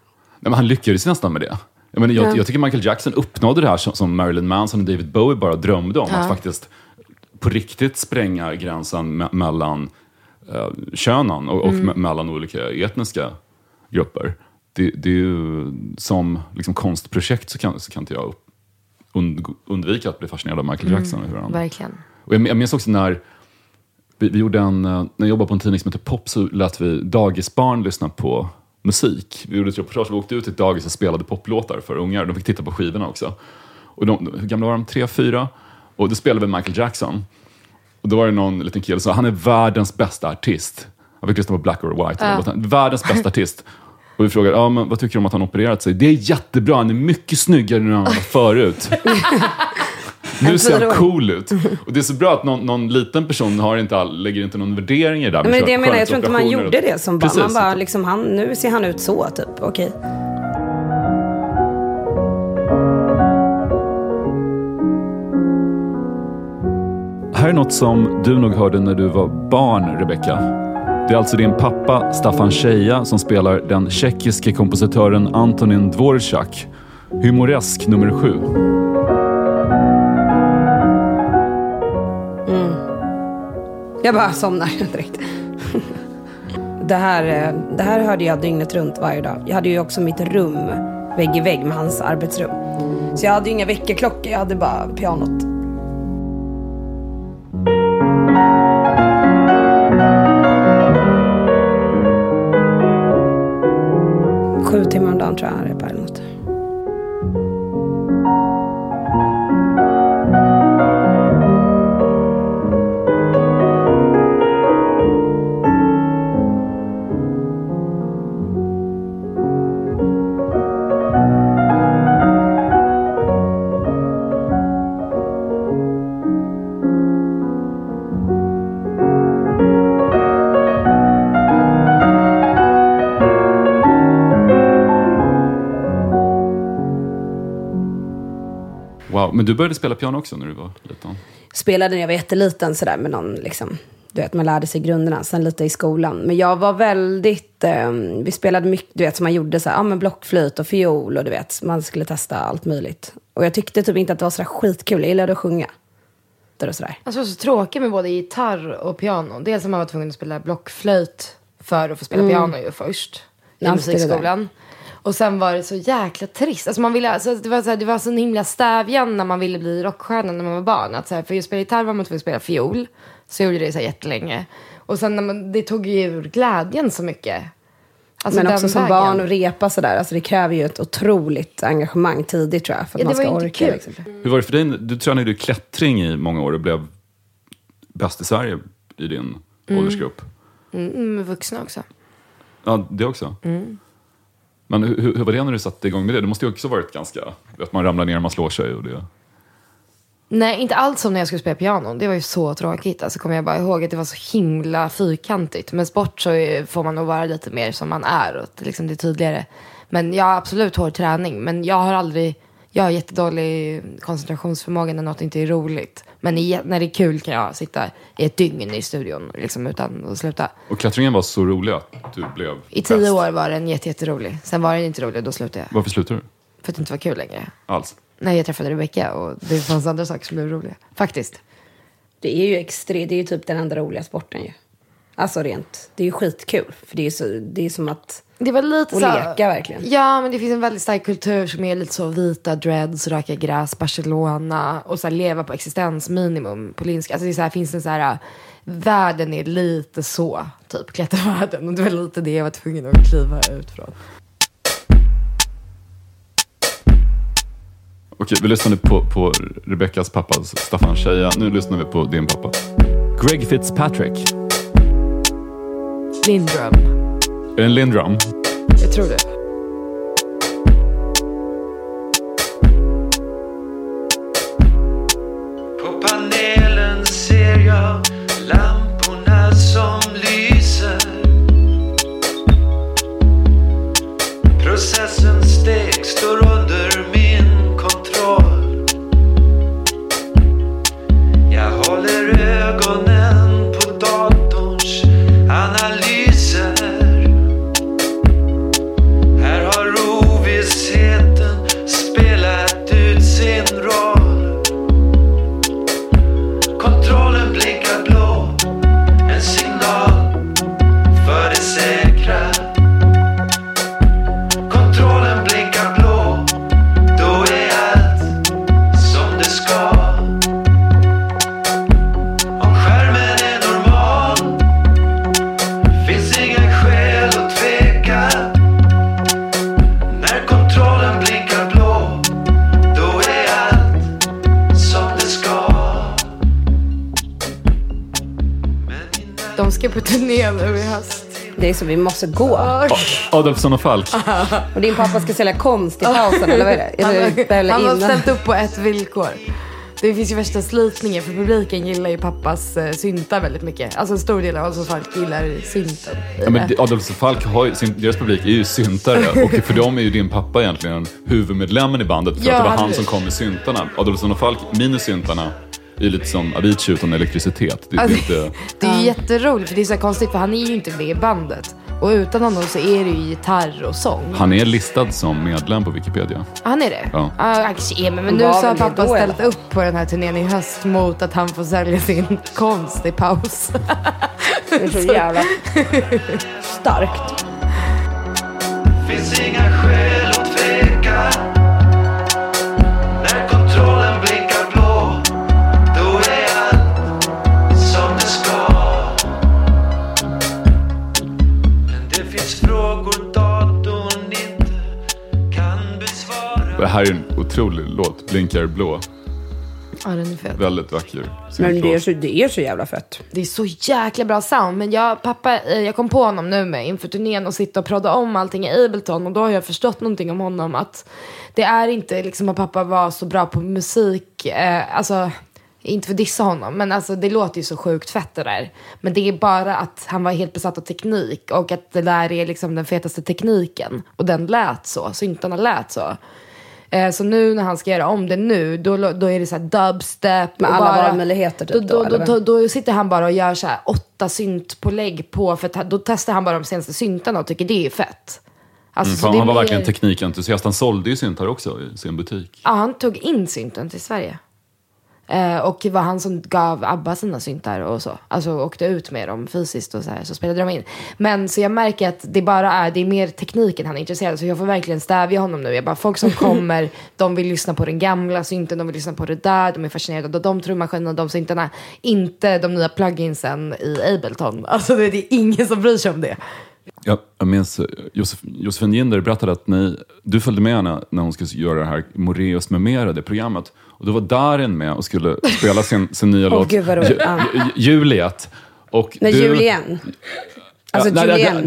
men han lyckades nästan med det. Jag tycker Michael Jackson uppnådde det här som Marilyn Manson och David Bowie bara drömde om. Att faktiskt på riktigt spränga gränsen mellan könen och mellan olika etniska grupper. Det är ju som liksom konstprojekt så kan inte jag undvika att bli fascinerad av Michael Jackson. Verkligen. Och jag minns också när vi gjorde när jag jobbade på en tidning som heter Pop, så lät vi dagisbarn lyssna på musik. Vi gjorde ett reportage, vi åkte ut till ett dagis och spelade poplåtar för ungar. De fick titta på skivorna också. Och hur gamla var de? 3-4? Och då spelade vi Michael Jackson. Och då var det någon liten kille som sa, han är världens bästa artist. Han fick lyssna på Black or White. Världens bästa artist. Och vi frågade, men vad tycker du om att han opererat sig? Det är jättebra, han är mycket snyggare än han var förut. Nu ser han cool ut. Och det är så bra att någon liten person lägger inte någon värdering i det där. Men det jag menar, jag tror inte man gjorde det som barn. Man bara liksom, nu ser han ut så typ, okej. Här är något som du nog hörde när du var barn, Rebecca. Det är alltså din pappa Staffan Scheja som spelar den tjeckiske kompositören Antonin Dvorak. Humoresk nummer 7. Jag bara somnar direkt. Det här hörde jag dygnet runt varje dag. Jag hade ju också mitt rum vägg i vägg med hans arbetsrum. Så jag hade ju inga väckarklockor, jag hade bara pianot. Sju timmar om dagen tror jag repar eller något. Wow, men du började spela piano också när du var liten? Spelade när jag var jätteliten sådär med någon liksom, du vet, man lärde sig grunderna sen lite i skolan. Men jag var väldigt, vi spelade mycket, du vet, som man gjorde såhär, men blockflöjt och fiol och du vet, man skulle testa allt möjligt. Och jag tyckte typ inte att det var sådär skitkul, jag gillade att sjunga. Och sådär. Alltså det var så tråkigt med både gitarr och piano. Dels som man var tvungen att spela blockflöjt för att få spela piano ju först i musikskolan. Och sen var det så jäkla trist. Alltså man ville, alltså det var så en himla stävjan när man ville bli rockstjärna när man var barn. Att så här, för att spela gitarr var man tvungen att spela fiol. Så gjorde det så här jättelänge. Och sen när det tog ju ur glädjen så mycket. Alltså men också som barn och repa sådär. Alltså det kräver ju ett otroligt engagemang tidigt tror jag. För att man ska orka. Liksom. Hur var det för dig? Du tränade ju klättring i många år och blev bäst i Sverige i din åldersgrupp. Med vuxna också. Ja, det också. Men hur var det när du satte igång med det? Det måste ju också varit ganska, att man ramlar ner och man slår sig och det. Nej, inte alls som när jag skulle spela piano. Det var ju så tråkigt. Alltså kommer jag bara ihåg att det var så himla fyrkantigt. Men sport så får man nog vara lite mer som man är. Och liksom det är tydligare. Men jag har absolut hård träning. Men jag har jättedålig koncentrationsförmåga när något inte är roligt. Men när det är kul kan jag sitta i ett dygn i studion liksom, utan att sluta. Och klättringen var så rolig att du blev i 10 år var den jätterolig. Sen var den inte rolig och då slutade jag. Varför slutade du? För att det inte var kul längre. Alls? Nej, jag träffade Rebecca och det fanns andra saker som blev roliga. Faktiskt. Det är ju extremt, det är ju typ den enda roliga sporten ju. Alltså rent, det är ju skitkul. För det är som att det var lite och så, leka verkligen. Ja, men det finns en väldigt stark kultur som är lite så vita dreads, raka gräs, Barcelona och så här, leva på existensminimum på Linska. Alltså det är så här, finns en så här, världen är lite så, typ klättervärlden. Och det var lite det jag var tvungen att kliva ut från. Okej, vi lyssnade på Rebeccas pappa Staffan Scheja. Nu lyssnar vi på din pappa Greg Fitzpatrick. Lindrum. Är det en Lindrum? Jag tror det. På panelen ser jag lamporna som lyser. Processens steg står under min kontroll. Jag håller ögonen på datorns analyser. Här har ska på turné nu i höst. Det är så, vi måste gå. Adolfsson och Falk. Och din pappa ska sälja konst i pausen, eller vad är det? Han har ställt upp på ett villkor. Det finns ju värsta slitningen, för publiken gillar ju pappas syntar väldigt mycket. Alltså en stor del av Adolfsson Falk gillar synten. Ja, men Adolfsson Falk har ju, deras publik är ju syntare. Och för dem är ju din pappa egentligen huvudmedlemmen i bandet. För att det var han som kom med syntarna. Adolfsson och Falk minus syntarna är lite som Avicii utan elektricitet. Det är ju jätteroligt, för det är så konstigt, för han är ju inte med i bandet. Och utan honom så är det ju gitarr och sång. Han är listad som medlem på Wikipedia. Han är det? Ja. Han kanske är, men nu så har pappa ställt upp på den här turnén i höst mot att han får sälja sin konst i paus. Det är så jävla starkt. Finns inga skäl att tveka. När kontrollen blinkar blå, då är allt som det ska. Men det finns frågor datorn inte kan besvara. Det här är en otrolig låt, Blinkar blå. Ja, den är fet. Väldigt vacker. Men det är så jävla fett. Det är så jäkla bra sound. Men jag kom på honom nu med inför turnén och sitta och prodda om allting i Ableton. Och då har jag förstått någonting om honom. Att det är inte liksom att pappa var så bra på musik. Alltså, inte för dissa honom. Men alltså, det låter ju så sjukt fett det där. Men det är bara att han var helt besatt av teknik. Och att det där är liksom den fetaste tekniken. Och den lät så. Syntarna lät så. Så nu när han ska göra om det nu, då är det så här dubstep med alla valmöjligheter typ då sitter han bara och gör så här 8 syntpålägg på, för då testar han bara de senaste syntarna och tycker det är fett. Alltså, han var verkligen teknikentusiast. Han sålde ju syntar också i sin butik. Ja, han tog in synten till Sverige. Och det var han som gav Abba sina syntar och så. Alltså åkte ut med dem fysiskt och så spelade de in. Men så jag märker att det är mer tekniken han är intresserad av. Så jag får verkligen stävja honom nu. Jag bara, folk som kommer, de vill lyssna på den gamla synten, de vill lyssna på det där, de är fascinerade av de trummaskinerna, de syntarna. Inte de nya pluginsen i Ableton. Alltså det är ingen som bryr sig om det. Jag minns Josefin Ginder berättade att du följde med henne när hon skulle göra det här Moreus med mera, det programmet. Och då var Darin med och skulle spela sin nya låt Juliet. Och Julien. Alltså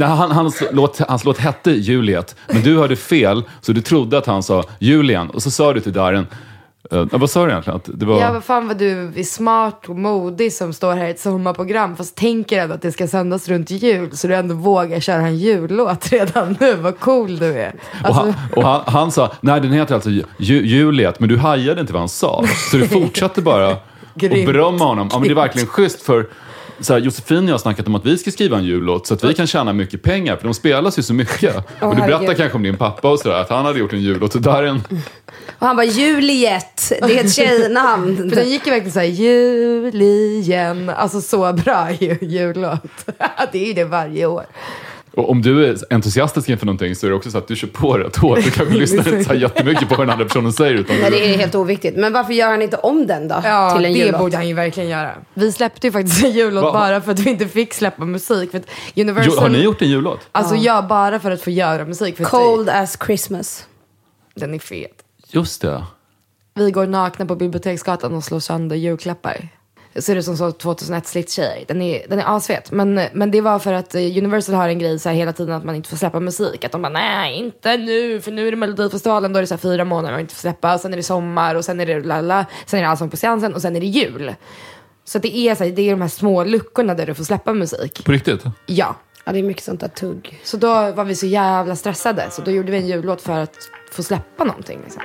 hans låt hette Juliet. Men du hörde fel, så du trodde att han sa Julian. Och så sa du till Darin, vad sa du egentligen? Att det var... Ja, vad fan vad du är smart och modig som står här i ett sommarprogram, fast tänker ändå att det ska sändas runt jul, så du ändå vågar köra en jullåt redan nu. Vad cool du är. Alltså... Och han sa, nej den heter alltså Juliet, men du hajade inte vad han sa. Så du fortsatte bara och berömma honom. Ja, men det är verkligen schysst, för så här, Josefin och jag har snackat om att vi ska skriva en jullåt så att vi kan tjäna mycket pengar, för de spelas ju så mycket. Och du berättar kanske om din pappa och sådär, att han hade gjort en jullåt och där en... Och han bara, Juliet, det är ett tjejnamn. För den gick ju verkligen såhär, Julien. Alltså så bra jullåt. Det är ju det varje år. Och om du är entusiastisk inför någonting, så är det också så att du kör på rätt hårt. Du kanske lyssnar inte så jättemycket på vad den andra personen säger. Utan nej, det är helt oviktigt. Men varför gör han inte om den då? Ja, till en det jullåt? Borde han ju verkligen göra. Vi släppte ju faktiskt en jullåt bara för att vi inte fick släppa musik. För att Universal... Har ni gjort en jullåt? Alltså bara för att få göra musik. För Cold as Christmas. Den är fet. Just det. Vi går nakna på Biblioteksgatan och slår sönder julklappar. Det ser ut som så 2001 slittjejer. Den är asfet. Men det var för att Universal har en grej så här hela tiden att man inte får släppa musik. Att de bara, nej, inte nu. För nu är det Melodifestivalen, då är det så här 4 månader man inte får släppa. Och sen är det sommar och sen är det lalla. Sen är det Allsång på Skansen och sen är det jul. Så det är, så här, det är de här små luckorna där du får släppa musik. På riktigt? Ja. Ja, det är mycket sånt där tugg. Så då var vi så jävla stressade. Så då gjorde vi en jullåt för att få släppa någonting liksom.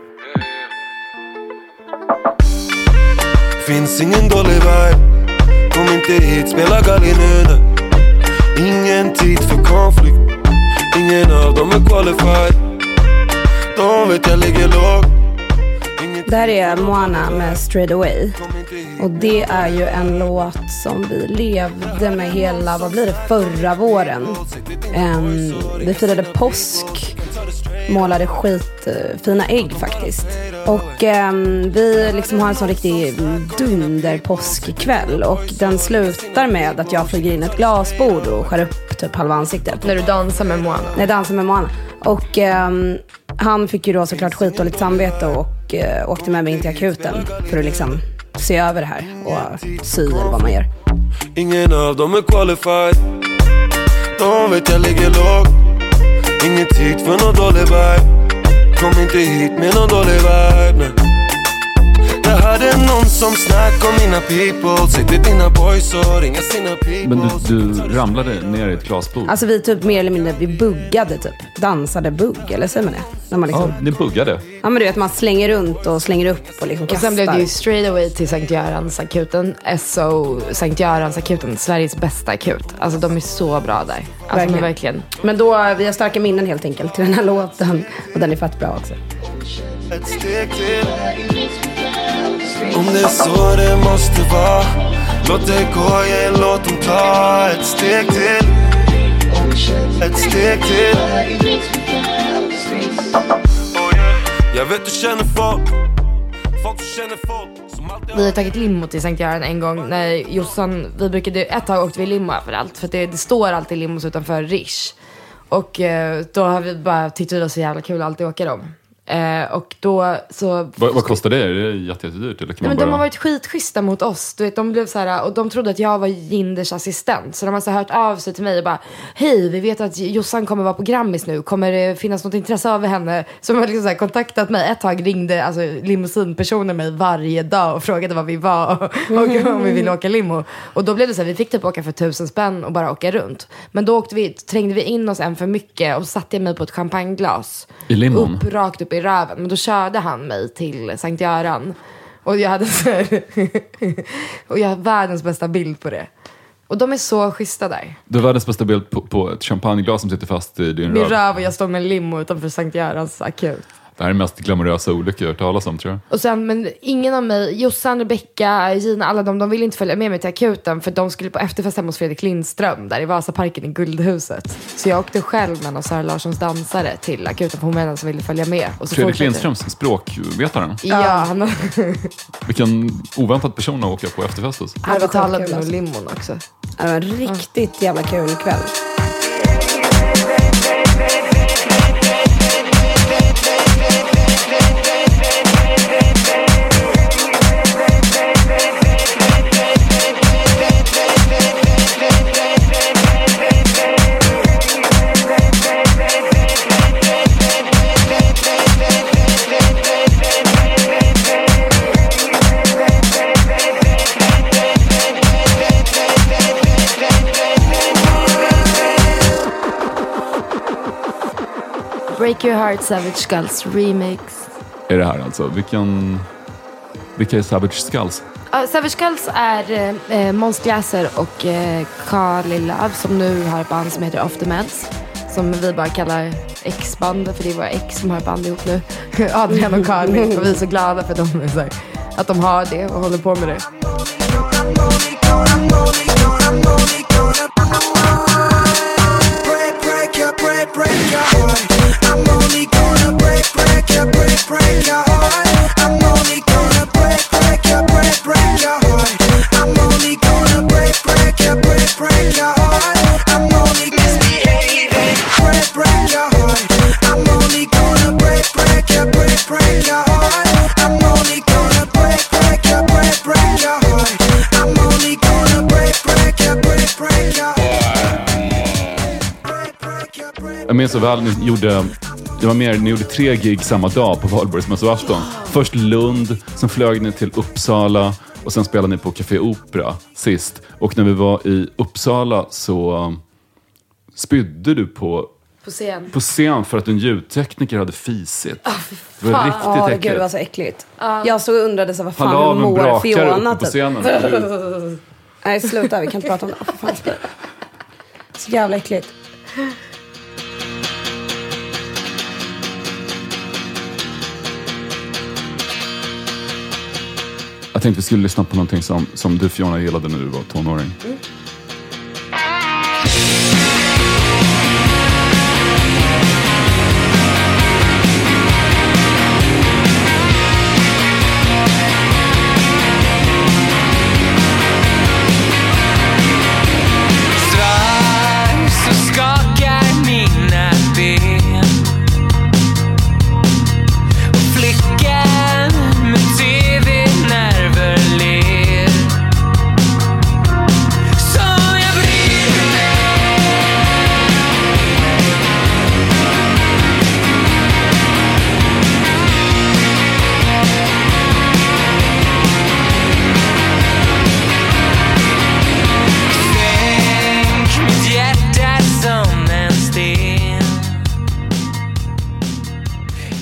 Finns ingen dålig vibe. Kom inte hit, spela gallinöna. Ingen tid för konflikt. Ingen av dem är qualified. De vet jag ligger lågt. Det här är Moana med Straight Away. Och det är ju en låt som vi levde med hela, vad blir det, förra våren. Vi firade påsk. Målade skitfina ägg faktiskt. Och vi liksom har en sån riktig dunder påskkväll. Och den slutar med att jag flyger in ett glasbord och skär upp typ halva ansiktet. När du dansar med Moana? När jag dansar med Moana. Och han fick ju då såklart skit och lite samvete och åkte med mig in till akuten för att liksom se över det här och sy eller vad man gör. ingen av dem är qualified. De vet jag ligger låg. Ingen tid för någon dålig vibe. Kom inte hit med någon dålig vibe, nej. Jag hörde någon som snack om mina people. Säg till dina boys och ringa sina people. Men du ramlade ner i ett glasbord. Alltså vi typ mer eller mindre, vi buggade typ. Dansade bugg, eller säger man det? När man liksom... Ja, ni buggade. Ja, men du vet, man slänger runt och slänger upp och liksom kastar. Och sen blev det ju straight away till Sankt Görans akuten. SO Sankt Görans akuten, Sveriges bästa akut. Alltså de är så bra där. Alltså verkligen. Men då, vi har starka minnen helt enkelt till den här låten. Och den är fett bra också. Ett steg till. Om det är så det måste vara. Låt det gå, låt dem ta ett steg till. Ett steg till. Jag vet du känner folk. Folk du känner folk. Vi har tagit limo till Sankt Göran en gång när Jossan, vi brukade, ett tag åkte vi limo överallt. För det står alltid limos utanför Rish. Och då har vi bara tyckt det var så jävla kul att alltid åka dem. Och då så... Vad kostar det? Är det jättedyrt? Eller kan man men bara... de har varit skitschyssta mot oss. Du vet, de blev så här, och de trodde att jag var Jinders assistent. Så de har så hört av sig till mig och bara: hej, vi vet att Jossan kommer vara på Grammis nu. Kommer det finnas något intresse av henne? Så de har liksom så här kontaktat mig. Ett tag ringde alltså limousinpersoner mig varje dag och frågade vad vi var och om vi ville åka limo. Och då blev det så här, vi fick typ åka för 1000 spänn och bara åka runt. Men då trängde vi in oss en för mycket och satte jag mig på ett champagneglas. I limon? Rakt upp i röven. Men då körde han mig till Sankt Göran. Och jag hade så här och jag har världens bästa bild på det. Och de är så schyssta där. Du har världens bästa bild på ett champagneglas som sitter fast i din röv. Min röv, och jag står med en limo utanför Sankt Görans akut. Det här är mest glamorösa olyckor jag har talas om, tror jag. Och sen, men ingen av mig, Jossan, Rebecca, Gina, alla de ville inte följa med mig till akuten. För de skulle på efterfest hemma hos Fredrik Lindström där i Vasaparken i Guldhuset. Så jag åkte själv med Sara Larssons dansare till akuten för hon var den som ville följa med. Och så Fredrik Lindströms språkvetaren. Ja, han vilken oväntad person att åka på efterfest hos. Han betalade med limon också. Det var en riktigt jävla kul kväll. Break Your Heart, Savage Skulls remix. Är det här alltså? Vilka är Savage Skulls? Savage Skulls är Måns Glaser och Carly Love som nu har ett band som heter Off the Meds. Som vi bara kallar X-band, för det är våra ex som har ett band ihop nu. Adrian och Carly. Och vi är så glada för att de har det och håller på med det. Jag minns så väl, ni gjorde 3 gig samma dag på Valborgsmässoafton. Först Lund, sen flög ni till Uppsala och sen spelade ni på Café Opera sist. Och när vi var i Uppsala så spydde du på scen för att en ljudtekniker hade fisit. Det var riktigt äckligt. Gud, det var så äckligt. Jag så undrade så vad fan Halaven mår brakar Fiona uppe på scenen. Nej, sluta, vi kan inte prata om det. Fan, så jävla äckligt. Jag tänkte vi skulle lyssna på någonting som du, Fiona, gillade när du var tonåring.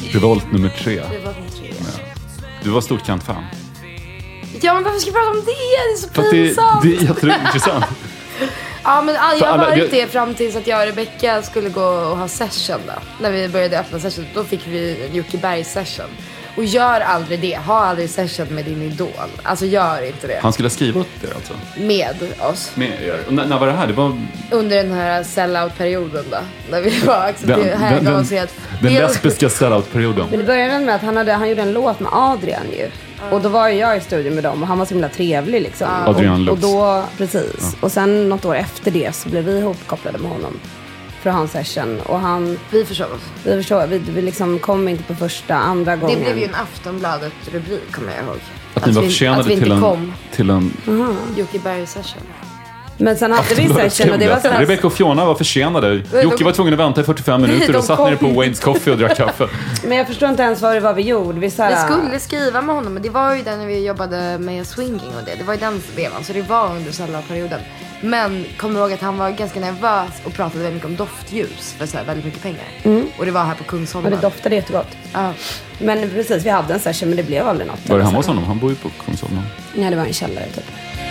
Revolt nummer 3. Revolt nummer 3. Ja. Du var stort Kent-fan. Ja, men varför ska jag prata om det? Det är så För pinsamt. det är jätteintressant. Ja, men jag har varit det fram tills att jag och Rebecca skulle gå och ha session då. När vi började öppna session, då fick vi en Jocke Berg session. Och gör aldrig det. Ha aldrig session med din idol. Alltså gör inte det. Han skulle skriva upp det alltså? Med oss. Med er. Och när var det här? Det var... Under den här sellout-perioden då. När vi var accepterade. Den lesbiska sellout-perioden. Men det började med att han gjorde en låt med Adrian ju. Och då var jag i studion med dem och han var så himla trevlig liksom. Adrian Lux. Och då, precis. Och sen något år efter det så blev vi ihopkopplade med honom. För hans session. Och Vi försov oss. Vi liksom kom inte på första, andra gången. Det blev ju en Aftonbladet-rubrik, kommer jag ihåg. Att ni var försenade till en Jocke Berg session. Men sen hade vi session och det var så här... Rebecca och Fiona var försenade. Jocke var tvungen att vänta i 45 minuter och satt nere på Wayne's Coffee och drack kaffe. Men jag förstår inte ens vad det var vi gjorde. Vi skulle skriva med honom, men det var ju den när vi jobbade med swinging och det. Det var ju den vevan, så det var under sellout-perioden. Men kom ihåg att han var ganska nervös och pratade väldigt mycket om doftljus för så här väldigt mycket pengar. Och det var här på Kungsholmen. Och det doftade jättegott. Ja. Men precis, vi hade en session men det blev aldrig något. Var det hemma hos honom? Han bor ju på Kungsholmen. Nej, det var en källare typ.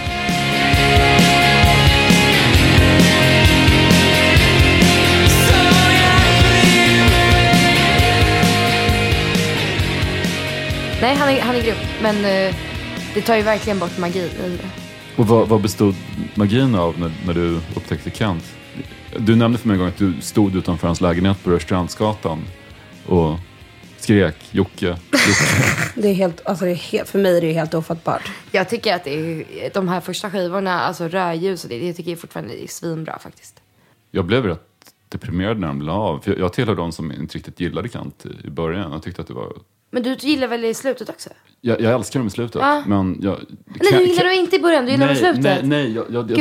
Nej, han är grym. Men det tar ju verkligen bort magin i det. Och vad bestod magin av när du upptäckte Kent? Du nämnde för mig en gång att du stod utanför hans lägenhet på Rörstrandsgatan och skrek Jocke. Det är helt, för mig är det helt ofattbart. Jag tycker att det är, de här första skivorna, alltså rödljus och det tycker jag fortfarande är svinbra faktiskt. Jag blev rätt deprimerad när de la av. För jag tillhör de som inte riktigt gillade Kent i början. Jag tyckte att det var... Men du gillar väl i slutet också? Jag älskar dem i slutet. Men nej, du gillar du inte i början, du gillar i slutet. Nej,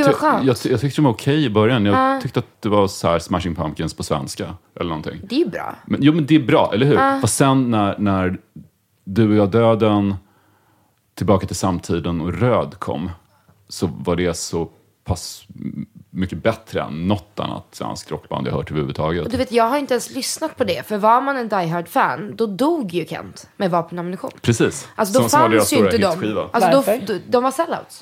jag tyckte de var okej i början. Jag tyckte att det var så här Smashing Pumpkins på svenska eller någonting. Det är ju bra. Men det är bra, eller hur? Fast sen när Du och jag döden, Tillbaka till samtiden och Röd kom, så var det så pass mycket bättre än något annat svensk rockband jag hört överhuvudtaget. Och du vet, jag har inte ens lyssnat på det. För var man en Die Hard-fan, då dog ju Kent med Vapen och ammunition. Precis. Alltså då fanns ju inte de. Alltså de var sellouts.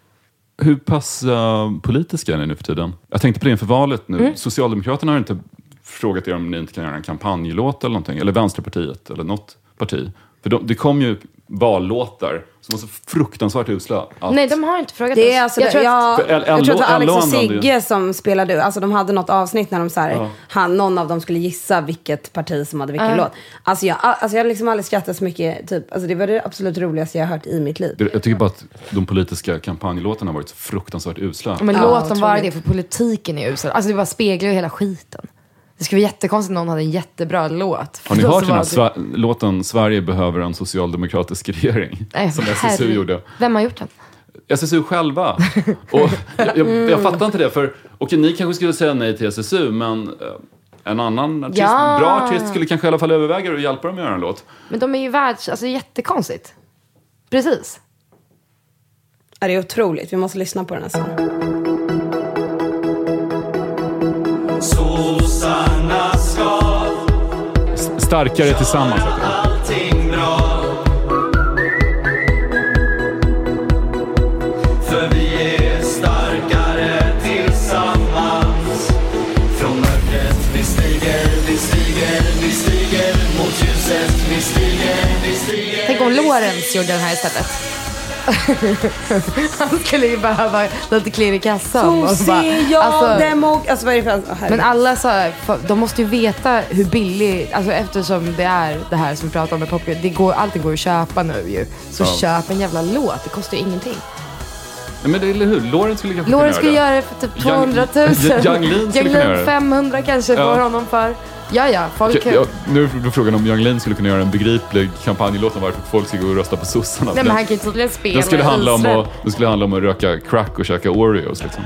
Hur pass politiska är ni nu för tiden? Jag tänkte på det inför valet nu. Socialdemokraterna har inte frågat er om ni inte kan göra en kampanjlåt eller någonting. Eller Vänsterpartiet eller något parti. För det kom ju vallåtar som var så fruktansvärt usla. Nej, de har inte frågat det är oss. alltså, jag tror att det var Alex och Sigge som spelade. Alltså de hade något avsnitt när de så här, någon av dem skulle gissa vilket parti som hade vilken låt. Alltså jag liksom aldrig skrattat så mycket typ. Alltså det var det absolut roligaste jag har hört i mitt liv. Jag tycker bara att de politiska kampanjlåtarna har varit så fruktansvärt usla. Men låt dem vara det, för politiken är usla. Alltså det bara speglar ju hela skiten. Det skulle vara jättekonstigt om någon hade en jättebra låt. Har ni hört den här låten Sverige behöver en socialdemokratisk regering? Som SSU gjorde. Vem har gjort den? SSU själva. Och jag fattar inte det. För ni kanske skulle säga nej till SSU, men en annan artist, bra artist skulle kanske i alla fall överväga att hjälpa dem att göra en låt. Men de är ju alltså jättekonstigt. Precis. Ja, det är otroligt. Vi måste lyssna på den här sången. Sossarna ska starkare tillsammans. Allting bra. För vi är starkare tillsammans. Från mörkret vi stiger mot ljuset, vi stiger. Tänk om Lorentz gjorde den här istället. Han skulle ju behöva lite klirr i kassan. Så ser jag alltså vad är det för... Men alla de måste ju veta hur billigt, alltså eftersom det är det här som vi pratar om med popcorn, allting går att köpa nu ju. Så köp en jävla låt, det kostar ju ingenting. Nej, men det är hur? Lorentz skulle göra det för typ 200 000. Young Lean 500 kanske får honom för. Ja, folk... Nu är frågan om Young Lean skulle kunna göra en begriplig kampanjlåt om varför folk ska gå och rösta på sossarna. Nej, men han kan ju tydligen spela. Det skulle handla om att röka crack och käka Oreos liksom.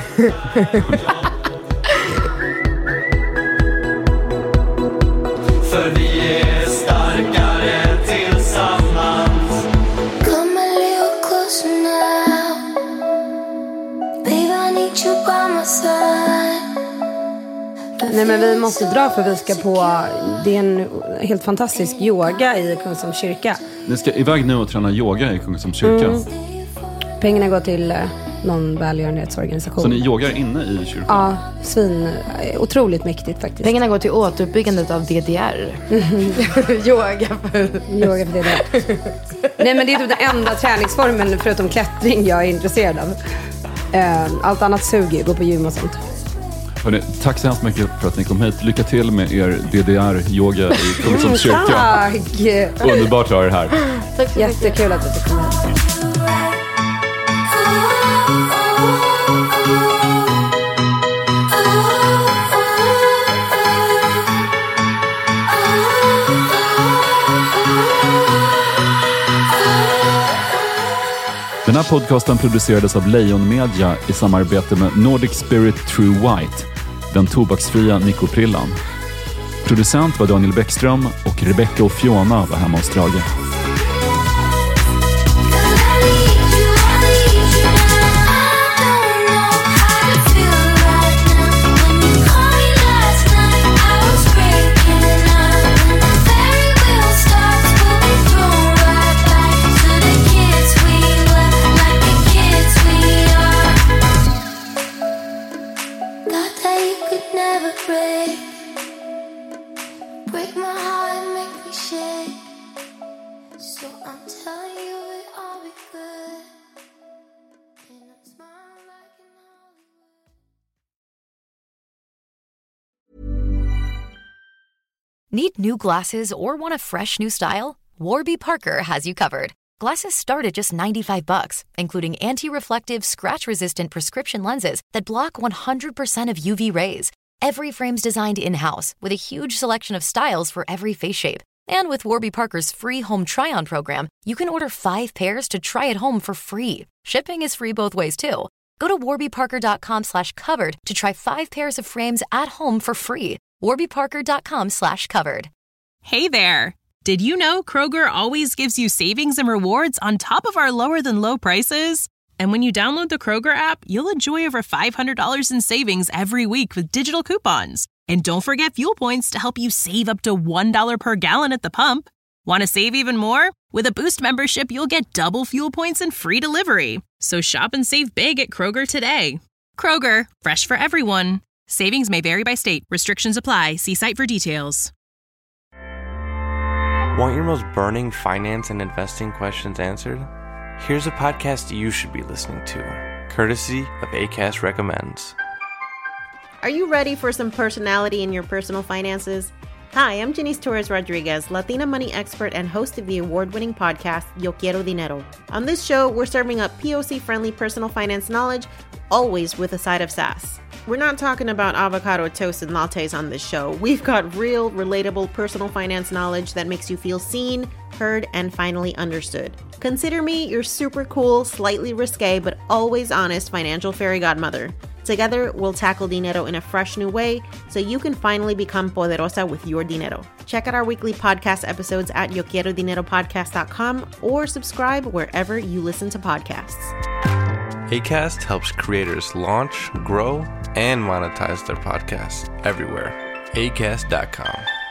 För vi är starkare tillsammans. Come a little closer now. Babe, I need you by my side. Nej, men måste dra för vi ska på... Det är en helt fantastisk yoga i Kungsholms kyrka. Ni ska iväg nu och träna yoga i Kungsholms kyrka. Pengarna går till någon välgörenhetsorganisation. Så ni yogar inne i kyrkan? Ja, otroligt mäktigt faktiskt. Pengarna går till återuppbyggandet av DDR. Yoga för DDR. Nej, men det är typ den enda träningsformen förutom klättring jag är intresserad av. Allt annat suger, gå på gym och sånt. Hörrni, tack så hemskt mycket för att ni kom hit. Lycka till med er DDR-yoga i Kungsholms kyrka. Tack! Underbart att ha er här. Tack så mycket. Jättekul att du kom hit. Den här podcasten producerades av Lejon Media i samarbete med Nordic Spirit True White, den tobaksfria Nikoprillan. Producent var Daniel Bäckström och Rebecca och Fiona var hemma hos Drage. Need new glasses or want a fresh new style? Warby Parker has you covered. Glasses start at just $95, including anti-reflective, scratch-resistant prescription lenses that block 100% of UV rays. Every frame's designed in-house with a huge selection of styles for every face shape. And with Warby Parker's free home try-on program, you can order 5 pairs to try at home for free. Shipping is free both ways, too. Go to warbyparker.com/covered to try 5 pairs of frames at home for free. warbyparker.com/covered. Hey there! Did you know Kroger always gives you savings and rewards on top of our lower-than-low prices? And when you download the Kroger app, you'll enjoy over $500 in savings every week with digital coupons. And don't forget fuel points to help you save up to $1 per gallon at the pump. Want to save even more? With a Boost membership, you'll get double fuel points and free delivery. So shop and save big at Kroger today. Kroger, fresh for everyone. Savings may vary by state. Restrictions apply. See site for details. Want your most burning finance and investing questions answered? Here's a podcast you should be listening to, courtesy of Acast Recommends. Are you ready for some personality in your personal finances? Hi, I'm Janice Torres-Rodriguez, Latina money expert and host of the award-winning podcast, Yo Quiero Dinero. On this show, we're serving up POC-friendly personal finance knowledge, always with a side of sass. We're not talking about avocado toast and lattes on this show. We've got real, relatable personal finance knowledge that makes you feel seen, heard, and finally understood. Consider me your super cool, slightly risque, but always honest financial fairy godmother. Together, we'll tackle dinero in a fresh new way so you can finally become poderosa with your dinero. Check out our weekly podcast episodes at yoquierodineropodcast.com or subscribe wherever you listen to podcasts. Acast helps creators launch, grow, and monetize their podcasts everywhere. Acast.com.